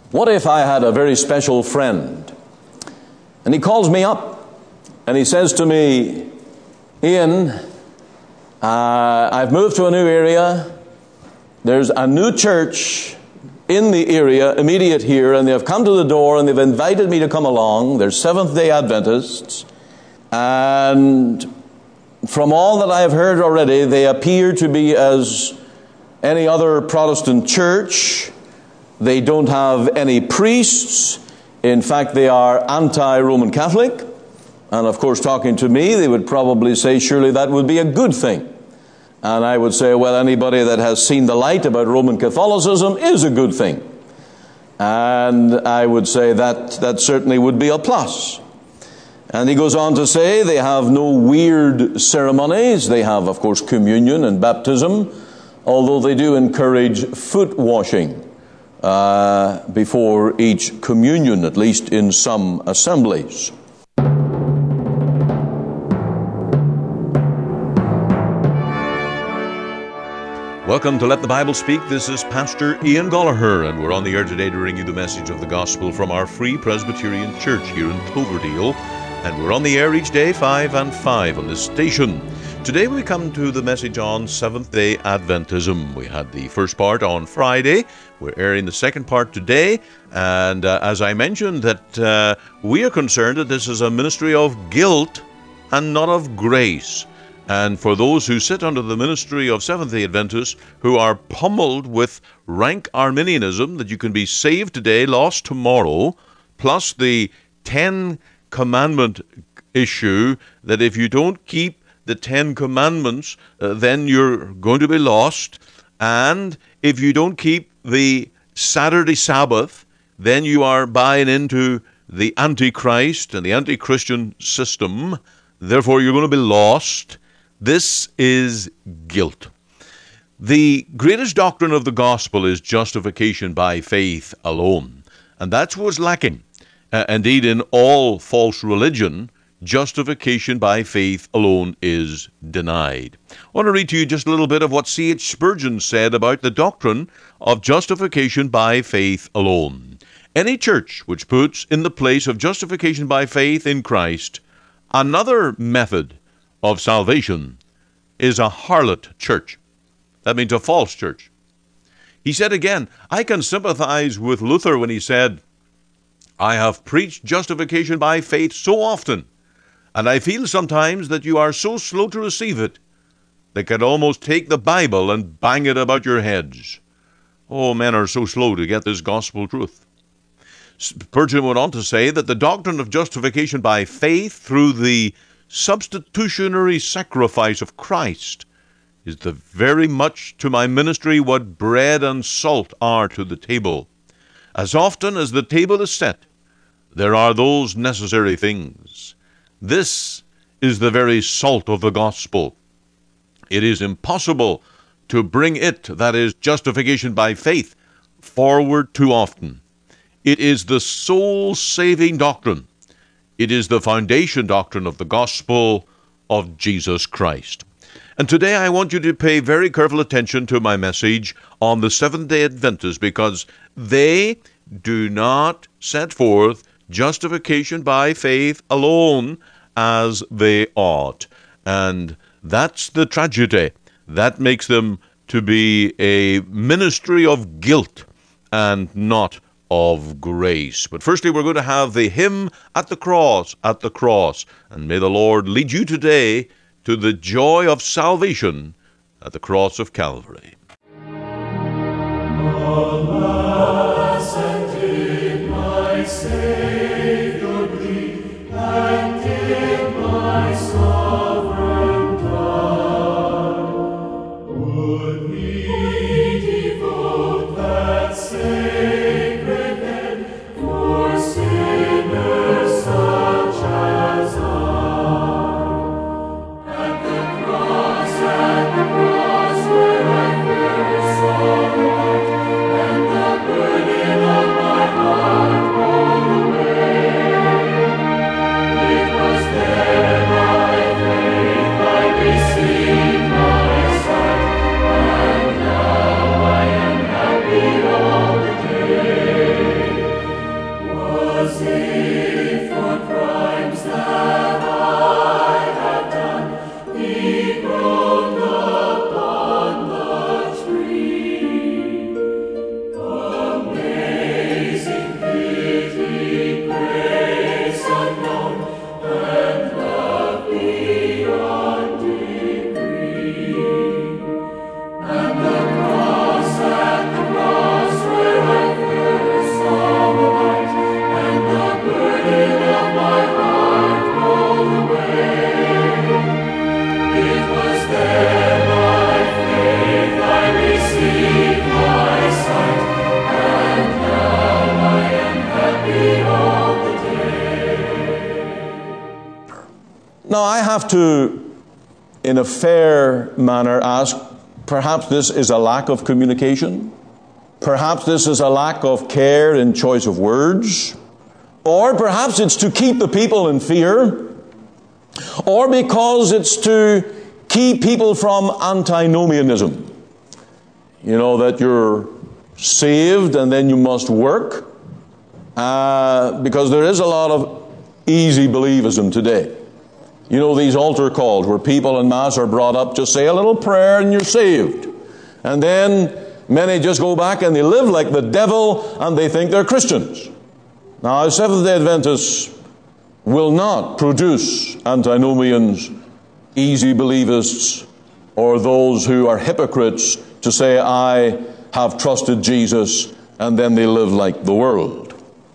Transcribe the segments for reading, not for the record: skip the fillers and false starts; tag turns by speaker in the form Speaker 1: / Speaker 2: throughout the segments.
Speaker 1: What if I had a very special friend, and he calls me up, and he says to me, Ian, I've moved to a new area. There's a new church in the area, immediate here, and they've come to the door, and they've invited me to come along. They're Seventh-day Adventists, and from all that I have heard already, they appear to be as any other Protestant church. They don't have any priests. In fact, they are anti-Roman Catholic. And of course, talking to me, they would probably say, surely that would be a good thing. And I would say, well, anybody that has seen the light about Roman Catholicism is a good thing. And I would say that certainly would be a plus. And he goes on to say they have no weird ceremonies. They have, of course, communion and baptism, although they do encourage foot washing before each communion, at least in some assemblies.
Speaker 2: Welcome to Let the Bible Speak. This is Pastor Ian Gollaher, and we're on the air today to bring you the message of the gospel from our Free Presbyterian Church here in Cloverdale. And we're on the air each day, 5 and 5 on this station. Today we come to the message on Seventh-day Adventism. We had the first part on Friday. We're airing the second part today. And as I mentioned, that we are concerned that this is a ministry of guilt and not of grace. And for those who sit under the ministry of Seventh-day Adventists who are pummeled with rank Arminianism, that you can be saved today, lost tomorrow, plus the 10 Commandment issue, that if you don't keep the 10 Commandments, then you're going to be lost. And if you don't keep the Saturday Sabbath, then you are buying into the Antichrist and the anti-Christian system. Therefore, you're going to be lost. This is guilt. The greatest doctrine of the gospel is justification by faith alone. And that's what's lacking. Indeed, in all false religion, justification by faith alone is denied. I want to read to you just a little bit of what C.H. Spurgeon said about the doctrine of justification by faith alone. Any church which puts in the place of justification by faith in Christ another method of salvation is a harlot church. That means a false church. He said again, I can sympathize with Luther when he said, I have preached justification by faith so often, and I feel sometimes that you are so slow to receive it, they could almost take the Bible and bang it about your heads. Oh, men are so slow to get this gospel truth. Spurgeon went on to say that the doctrine of justification by faith through the substitutionary sacrifice of Christ is the very much to my ministry what bread and salt are to the table. As often as the table is set, there are those necessary things. This is the very salt of the gospel. It is impossible to bring it, that is, justification by faith, forward too often. It is the soul-saving doctrine. It is the foundation doctrine of the gospel of Jesus Christ. And today I want you to pay very careful attention to my message on the Seventh-day Adventists, because they do not set forth justification by faith alone as they ought. And that's the tragedy. That makes them to be a ministry of guilt and not of grace. But firstly, we're going to have the hymn at the cross, and may the Lord lead you today to the joy of salvation at the cross of Calvary.
Speaker 3: Alas, and did my Savior bleed, and did my sovereign die? Would we devote that sacred head for sinners such as I? At the cross where I first saw light, and the
Speaker 1: Now, I have to, in a fair manner, ask, perhaps this is a lack of communication. Perhaps this is a lack of care in choice of words. Or perhaps it's to keep the people in fear. Or because it's to keep people from antinomianism. You know, that you're saved and then you must work. Because there is a lot of easy believism today. You know, these altar calls where people en masse are brought up, just say a little prayer and you're saved. And then many just go back and they live like the devil and they think they're Christians. Now, Seventh-day Adventists will not produce antinomians, easy believists, or those who are hypocrites to say, I have trusted Jesus, and then they live like the world.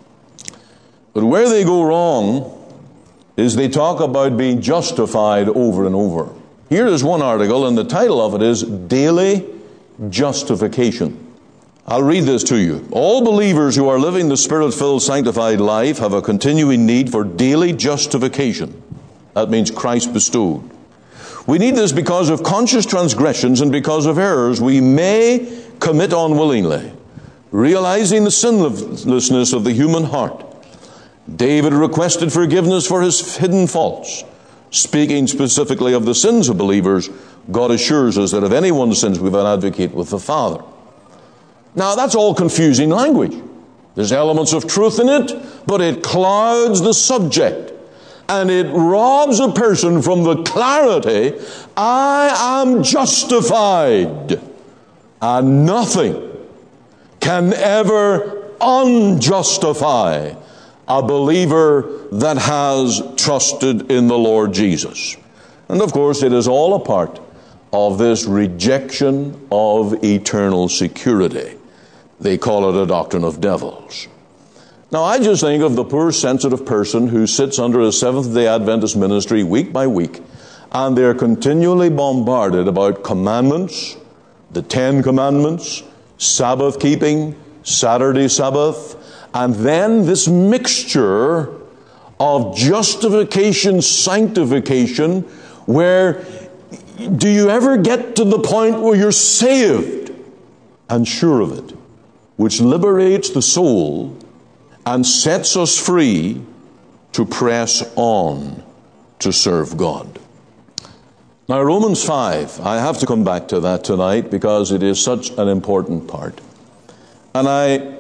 Speaker 1: But where they go wrong is they talk about being justified over and over. Here is one article, and the title of it is Daily Justification. I'll read this to you. All believers who are living the Spirit-filled, sanctified life have a continuing need for daily justification. That means Christ bestowed. We need this because of conscious transgressions and because of errors we may commit unwillingly, realizing the sinlessness of the human heart. David requested forgiveness for his hidden faults. Speaking specifically of the sins of believers, God assures us that if anyone sins, we have an advocate with the Father. Now, that's all confusing language. There's elements of truth in it, but it clouds the subject. And it robs a person from the clarity, I am justified. And nothing can ever unjustify a believer that has trusted in the Lord Jesus. And of course, it is all a part of this rejection of eternal security. They call it a doctrine of devils. Now, I just think of the poor sensitive person who sits under a Seventh-day Adventist ministry week by week, and they're continually bombarded about commandments, the 10 Commandments, Sabbath keeping, Saturday Sabbath, and then this mixture of justification, sanctification, where do you ever get to the point where you're saved and sure of it, which liberates the soul and sets us free to press on to serve God. Now, Romans 5, I have to come back to that tonight because it is such an important part. And I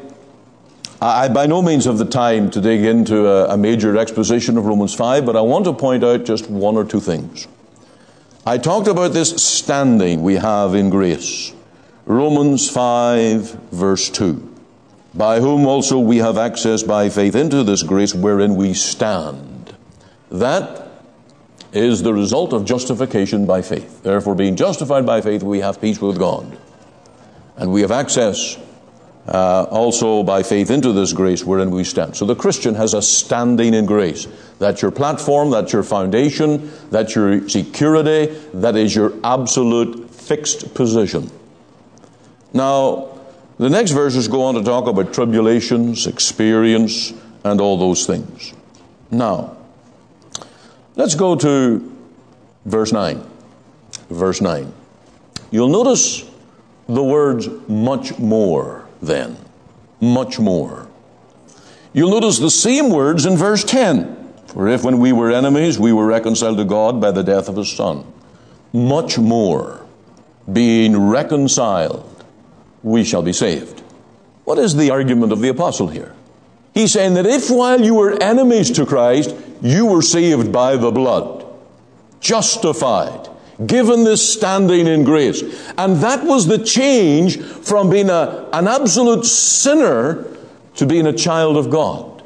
Speaker 1: by no means have the time to dig into a major exposition of Romans 5, but I want to point out just one or two things. I talked about this standing we have in grace. Romans 5, verse 2. By whom also we have access by faith into this grace wherein we stand. That is the result of justification by faith. Therefore, being justified by faith, we have peace with God. And we have access also by faith into this grace wherein we stand. So the Christian has a standing in grace. That's your platform, that's your foundation, that's your security, that is your absolute fixed position. Now, the next verses go on to talk about tribulations, experience, and all those things. Now, let's go to verse 9. Verse 9. You'll notice the words much more then. Much more. You'll notice the same words in verse 10. For if when we were enemies, we were reconciled to God by the death of His Son. Much more, being reconciled, we shall be saved. What is the argument of the apostle here? He's saying that if while you were enemies to Christ, you were saved by the blood, justified, given this standing in grace. And that was the change from being an absolute sinner to being a child of God.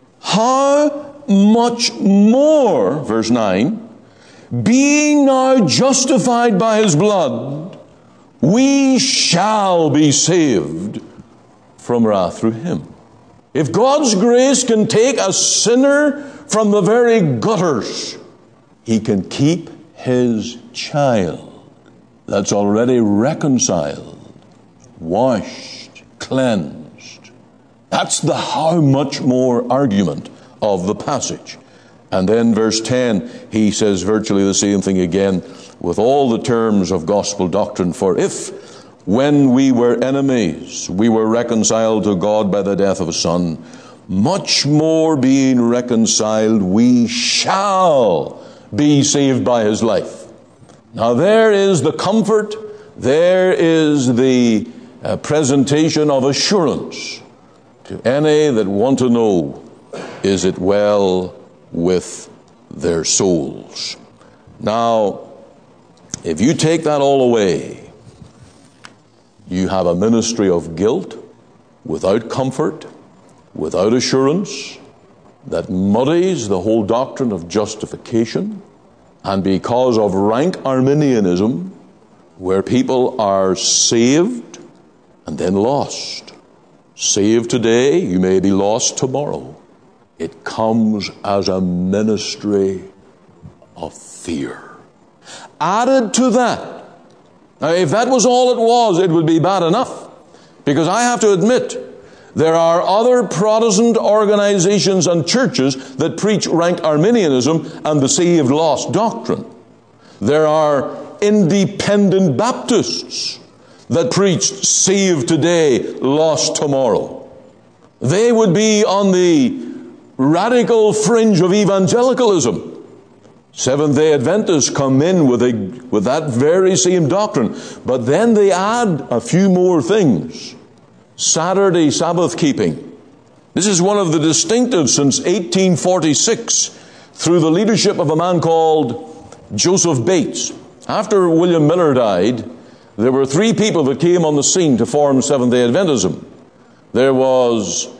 Speaker 1: How much more, verse 9, being now justified by His blood, we shall be saved from wrath through Him. If God's grace can take a sinner from the very gutters, He can keep His child that's already reconciled, washed, cleansed. That's the how much more argument of the passage. And then verse 10, he says virtually the same thing again with all the terms of gospel doctrine. For if, when we were enemies, we were reconciled to God by the death of a Son, much more being reconciled, we shall be saved by his life. Now there is the comfort, there is the presentation of assurance to any that want to know, is it well with their souls? Now, if you take that all away, you have a ministry of guilt, without comfort, without assurance, that muddies the whole doctrine of justification, and because of rank Arminianism, where people are saved and then lost. Saved today, you may be lost tomorrow. It comes as a ministry of fear. Added to that, now if that was all it was, it would be bad enough. Because I have to admit, there are other Protestant organizations and churches that preach rank Arminianism and the saved lost doctrine. There are independent Baptists that preach saved today, lost tomorrow. They would be on the radical fringe of evangelicalism. Seventh-day Adventists come in with that very same doctrine, but then they add a few more things. Saturday Sabbath keeping. This is one of the distinctives since 1846 through the leadership of a man called Joseph Bates. After William Miller died, there were three people that came on the scene to form Seventh-day Adventism. There was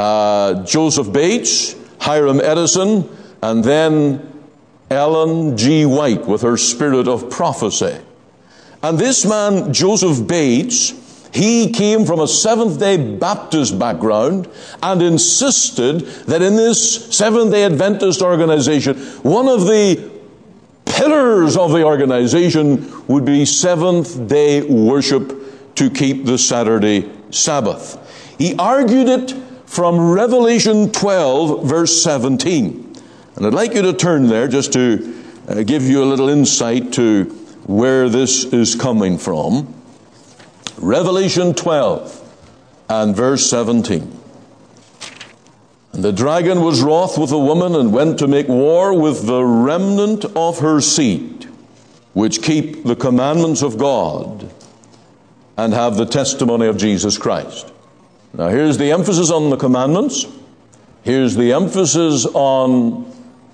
Speaker 1: Joseph Bates, Hiram Edison, and then Ellen G. White with her spirit of prophecy. And this man, Joseph Bates, he came from a Seventh-day Baptist background and insisted that in this Seventh-day Adventist organization, one of the pillars of the organization would be Seventh-day worship to keep the Saturday Sabbath. He argued it from Revelation 12, verse 17. And I'd like you to turn there just to give you a little insight to where this is coming from. Revelation 12 and verse 17. And the dragon was wroth with the woman and went to make war with the remnant of her seed, which keep the commandments of God and have the testimony of Jesus Christ. Now here's the emphasis on the commandments. Here's the emphasis on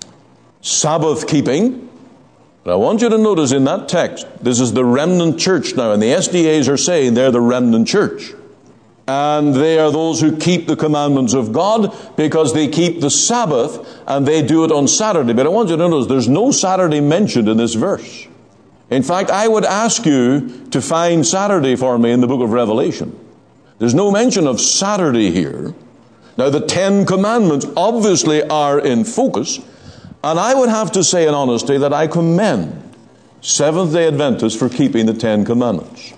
Speaker 1: Sabbath keeping. But I want you to notice in that text, this is the remnant church now, and the SDAs are saying they're the remnant church. And they are those who keep the commandments of God because they keep the Sabbath and they do it on Saturday. But I want you to notice there's no Saturday mentioned in this verse. In fact, I would ask you to find Saturday for me in the book of Revelation. There's no mention of Saturday here. Now, the Ten Commandments obviously are in focus. And I would have to say in honesty that I commend Seventh-day Adventists for keeping the Ten Commandments,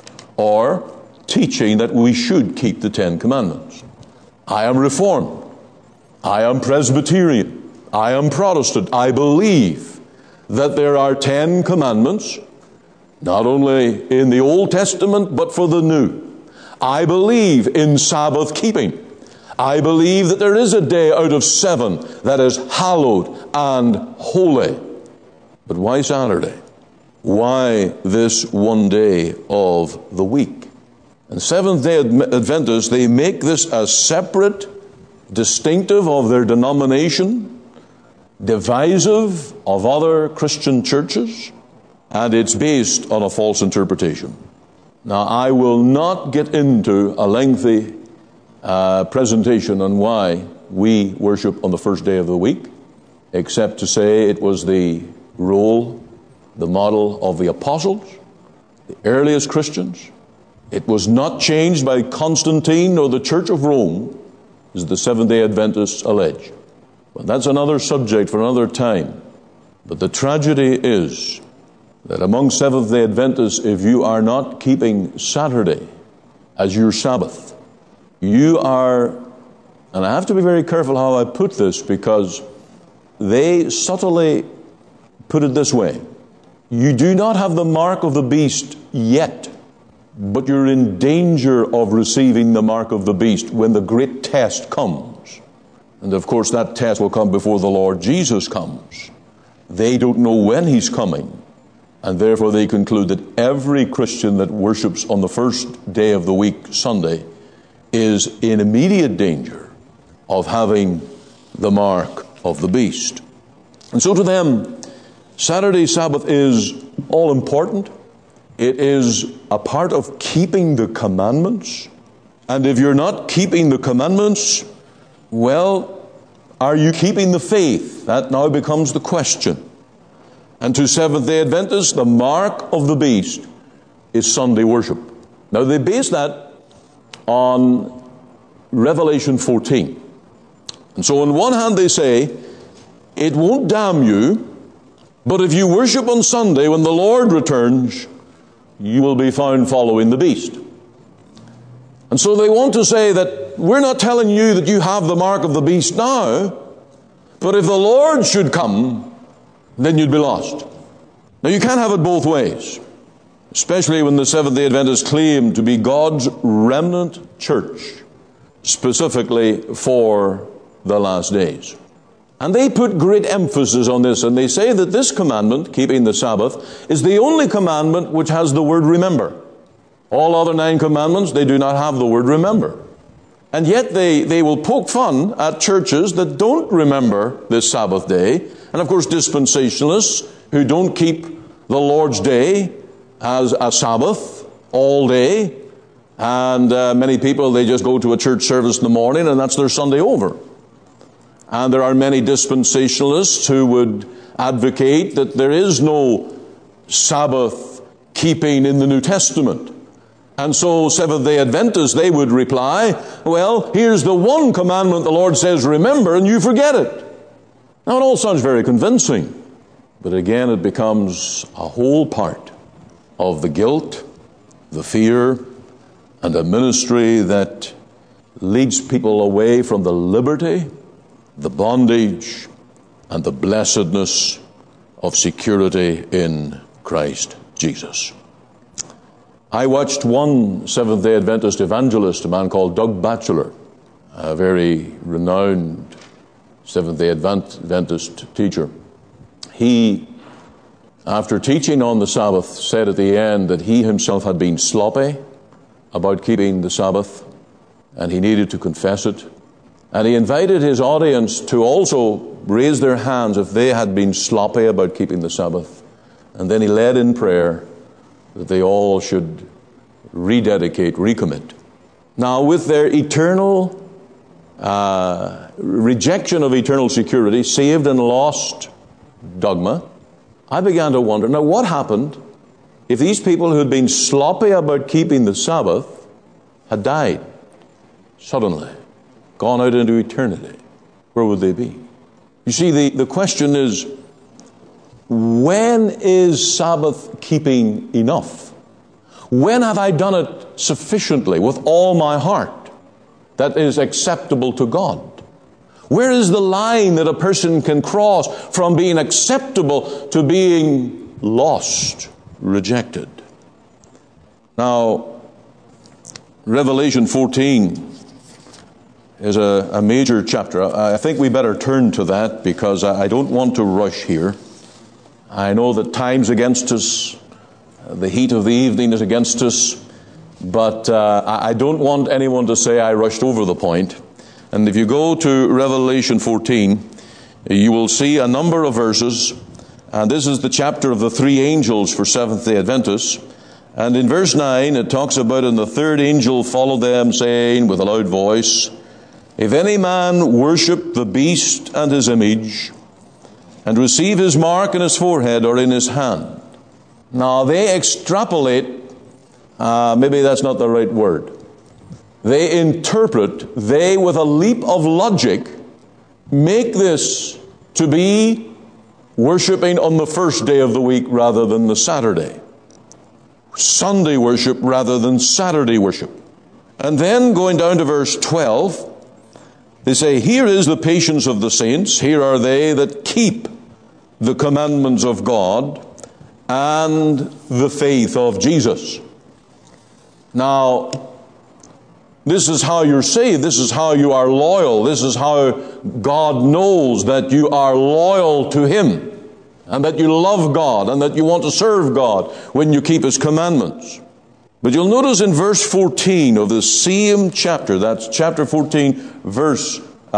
Speaker 1: or teaching that we should keep the Ten Commandments. I am Reformed. I am Presbyterian. I am Protestant. I believe that there are 10 commandments, not only in the Old Testament, but for the New. I believe in Sabbath keeping. I believe that there is a day out of 7 that is hallowed and holy. But why Saturday? Why this one day of the week? And Seventh-day Adventists, they make this a separate, distinctive of their denomination, divisive of other Christian churches, and it's based on a false interpretation. Now, I will not get into a lengthy presentation on why we worship on the first day of the week, except to say it was the role, the model of the apostles, the earliest Christians. It was not changed by Constantine or the Church of Rome, as the Seventh-day Adventists allege. But that's another subject for another time. But the tragedy is that among Seventh-day Adventists, if you are not keeping Saturday as your Sabbath, you are, and I have to be very careful how I put this, because they subtly put it this way: you do not have the mark of the beast yet, but you're in danger of receiving the mark of the beast when the great test comes. And of course that test will come before the Lord Jesus comes. They don't know when He's coming, and therefore they conclude that every Christian that worships on the first day of the week, Sunday, is in immediate danger of having the mark of the beast. And so to them, Saturday Sabbath is all important. It is a part of keeping the commandments. And if you're not keeping the commandments, well, are you keeping the faith? That now becomes the question. And to Seventh-day Adventists, the mark of the beast is Sunday worship. Now they base that on Revelation 14. And so on one hand they say, it won't damn you, but if you worship on Sunday when the Lord returns, you will be found following the beast. And so they want to say that we're not telling you that you have the mark of the beast now, but if the Lord should come, then you'd be lost. Now you can't have it both ways, especially when the Seventh-day Adventists claim to be God's remnant church, specifically for the last days. And they put great emphasis on this, and they say that this commandment, keeping the Sabbath, is the only commandment which has the word remember. All other 9 commandments, they do not have the word remember. And yet they will poke fun at churches that don't remember this Sabbath day. And of course dispensationalists who don't keep the Lord's day as a Sabbath all day. And many people, they just go to a church service in the morning and that's their Sunday over. And there are many dispensationalists who would advocate that there is no Sabbath keeping in the New Testament. And so Seventh-day Adventists, they would reply, well, here's the one commandment the Lord says, remember, and you forget it. Now it all sounds very convincing, but again it becomes a whole part of the guilt, the fear, and a ministry that leads people away from the liberty, the bondage, and the blessedness of security in Christ Jesus. I watched one Seventh-day Adventist evangelist, a man called Doug Batchelor, a very renowned Seventh-day Adventist teacher. He, after teaching on the Sabbath, said at the end that he himself had been sloppy about keeping the Sabbath, and he needed to confess it. And he invited his audience to also raise their hands if they had been sloppy about keeping the Sabbath. And then he led in prayer that they all should rededicate, recommit. Now, with their eternal rejection of eternal security, saved and lost dogma, I began to wonder, now what happened if these people who had been sloppy about keeping the Sabbath had died suddenly, gone out into eternity? Where would they be? You see, the question is, when is Sabbath keeping enough? When have I done it sufficiently with all my heart that is acceptable to God? Where is the line that a person can cross from being acceptable to being lost, rejected? Now, Revelation 14 is a major chapter. I think we better turn to that because I don't want to rush here. I know that time's against us, the heat of the evening is against us, but I don't want anyone to say I rushed over the point. And if you go to Revelation 14, you will see a number of verses, and this is the chapter of the 3 angels for Seventh-day Adventists. And in verse 9, it talks about, and the third angel followed them, saying with a loud voice, if any man worship the beast and his image, and receive his mark in his forehead or in his hand. Now they extrapolate, maybe that's not the right word. They interpret, they with a leap of logic, make this to be worshiping on the first day of the week rather than the Saturday. Sunday worship rather than Saturday worship. And then going down to verse 12, They say, here is the patience of the saints. Here are they that keep the commandments of God and the faith of Jesus. Now, this is how you're saved. This is how you are loyal. This is how God knows that you are loyal to Him, and that you love God, and that you want to serve God when you keep His commandments. But you'll notice in verse 14 of the same chapter, that's chapter 14, verse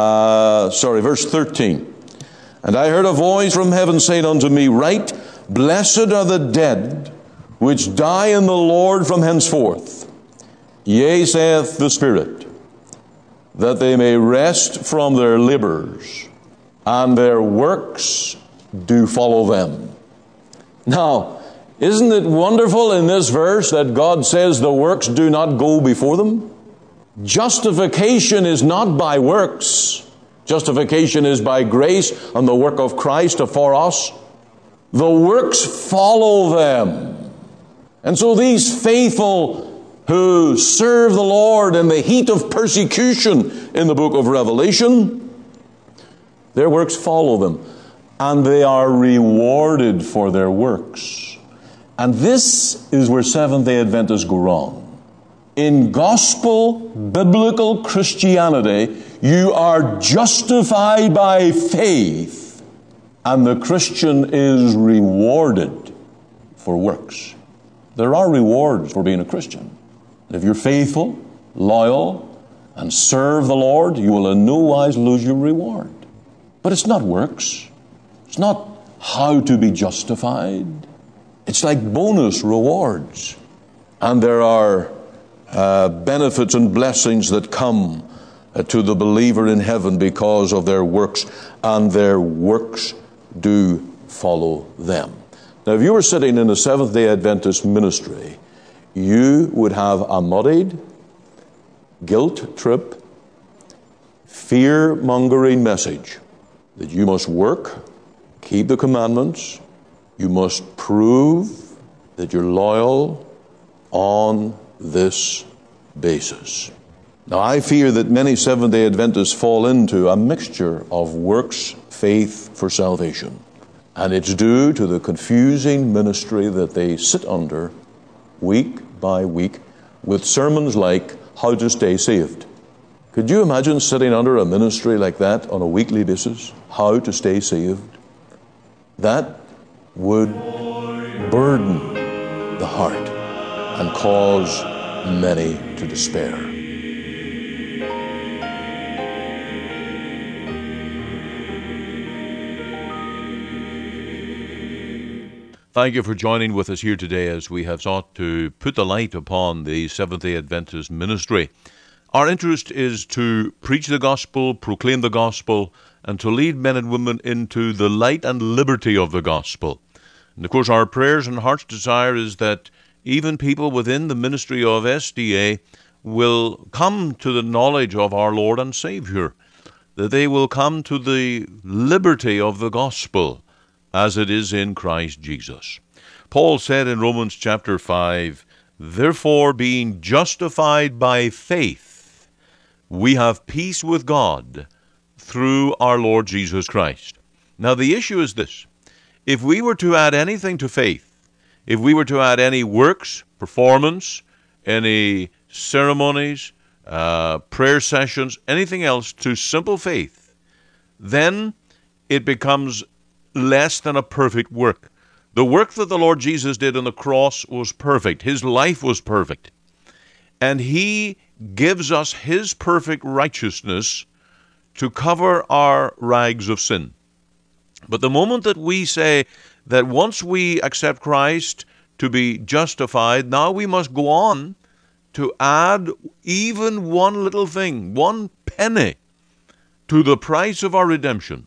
Speaker 1: 13. And I heard a voice from heaven saying unto me, Write, blessed are the dead which die in the Lord from henceforth. Yea, saith the Spirit, that they may rest from their labors, and their works do follow them. Now, isn't it wonderful in this verse that God says the works do not go before them? Justification is not by works. Justification is by grace and the work of Christ for us. The works follow them. And so these faithful who serve the Lord in the heat of persecution in the book of Revelation, their works follow them, and they are rewarded for their works. And this is where Seventh-day Adventists go wrong. In gospel, biblical Christianity, you are justified by faith, and the Christian is rewarded for works. There are rewards for being a Christian. If you're faithful, loyal, and serve the Lord, you will in no wise lose your reward. But it's not works. It's not how to be justified. It's like bonus rewards. And there are benefits and blessings that come to the believer in heaven because of their works, and their works do follow them. Now, if you were sitting in a Seventh-day Adventist ministry, you would have a muddied, guilt-trip, fear-mongering message that you must work, keep the commandments, you must prove that you're loyal on this basis. Now, I fear that many Seventh-day Adventists fall into a mixture of works, faith for salvation. And it's due to the confusing ministry that they sit under week by week with sermons like How to Stay Saved. Could you imagine sitting under a ministry like that on a weekly basis? How to Stay Saved? That would burden the heart and cause many to despair.
Speaker 2: Thank you for joining with us here today as we have sought to put the light upon the Seventh-day Adventist ministry. Our interest is to preach the gospel, proclaim the gospel, and to lead men and women into the light and liberty of the gospel. And of course, our prayers and heart's desire is that even people within the ministry of SDA will come to the knowledge of our Lord and Savior, that they will come to the liberty of the gospel as it is in Christ Jesus. Paul said in Romans chapter 5, Therefore, being justified by faith, we have peace with God through our Lord Jesus Christ. Now, the issue is this. If we were to add anything to faith, if we were to add any works, performance, any ceremonies, prayer sessions, anything else to simple faith, then it becomes less than a perfect work. The work that the Lord Jesus did on the cross was perfect. His life was perfect. And He gives us His perfect righteousness to cover our rags of sin. But the moment that we say that once we accept Christ to be justified, now we must go on to add even one little thing, one penny, to the price of our redemption,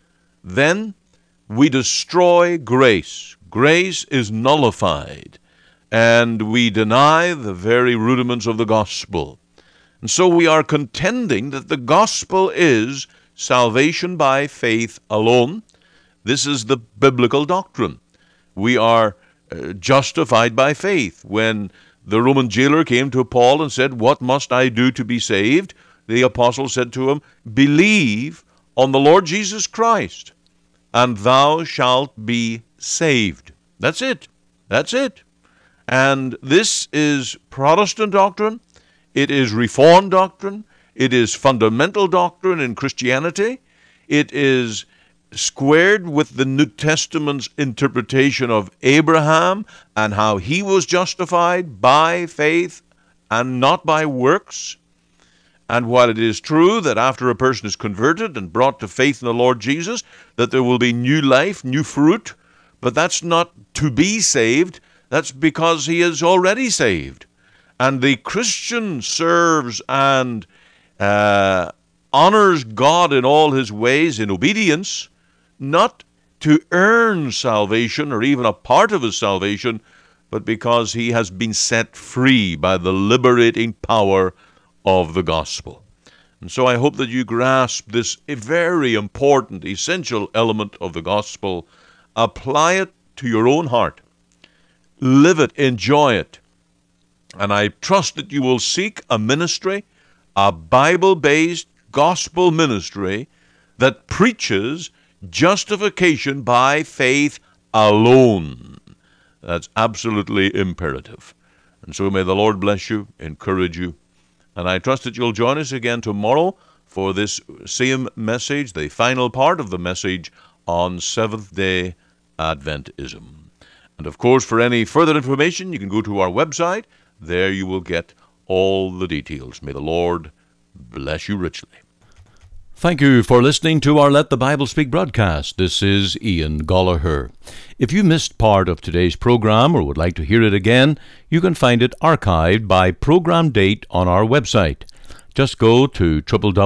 Speaker 2: then we destroy grace. Grace is nullified, and we deny the very rudiments of the gospel. And so we are contending that the gospel is salvation by faith alone. This is the biblical doctrine. We are justified by faith. When the Roman jailer came to Paul and said, What must I do to be saved? the apostle said to him, "Believe on the Lord Jesus Christ, and thou shalt be saved." That's it. That's it. And this is Protestant doctrine. It is Reformed doctrine. It is fundamental doctrine in Christianity. It is squared with the New Testament's interpretation of Abraham and how he was justified by faith and not by works. And while it is true that after a person is converted and brought to faith in the Lord Jesus, that there will be new life, new fruit, but that's not to be saved. That's because he is already saved. And the Christian serves and honors God in all his ways in obedience, not to earn salvation or even a part of his salvation, but because he has been set free by the liberating power of the gospel. And so I hope that you grasp this very important, essential element of the gospel. Apply it to your own heart. Live it, enjoy it. And I trust that you will seek a ministry, a Bible-based gospel ministry that preaches justification by faith alone. That's absolutely imperative. And so may the Lord bless you, encourage you. And I trust that you'll join us again tomorrow for this same message, the final part of the message on Seventh-day Adventism. And of course, for any further information, you can go to our website. There you will get all the details. May the Lord bless you richly.
Speaker 4: Thank you for listening to our Let the Bible Speak broadcast. This is Ian Gollaher. If you missed part of today's program or would like to hear it again, you can find it archived by program date on our website. Just go to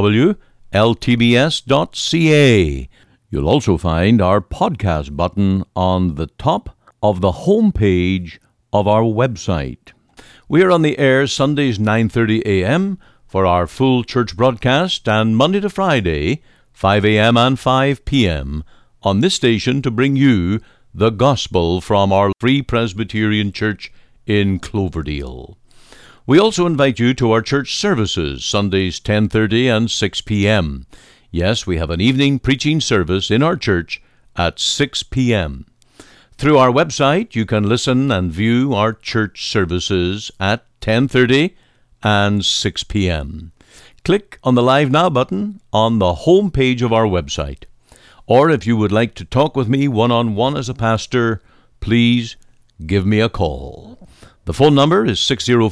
Speaker 4: www.ltbs.ca. You'll also find our podcast button on the top of the home page of our website. We are on the air Sundays 9:30 a.m., for our full church broadcast, and Monday to Friday, 5 a.m. and 5 p.m., on this station to bring you the gospel from our Free Presbyterian Church in Cloverdale. We also invite you to our church services, Sundays 10:30 and 6 p.m. Yes, we have an evening preaching service in our church at 6 p.m. Through our website, you can listen and view our church services at 10:30 and 6 p.m. Click on the Live Now button on the home page of our website. Or if you would like to talk with me one-on-one as a pastor, please give me a call. The phone number is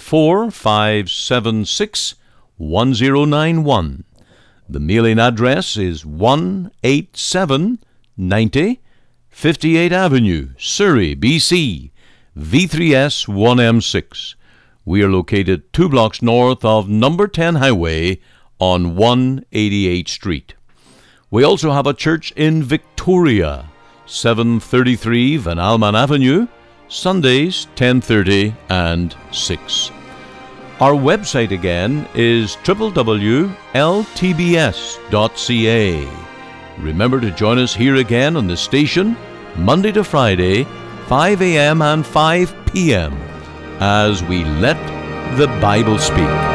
Speaker 4: 604-576-1091. The mailing address is 18790 58th Avenue, Surrey, BC, V3S 1M6. We are located 2 blocks north of number 10 Highway on 188th Street. We also have a church in Victoria, 733 Van Alman Avenue, Sundays 10:30 and 6. Our website again is www.ltbs.ca. Remember to join us here again on the station, Monday to Friday, 5 a.m. and 5 p.m., as we let the Bible speak.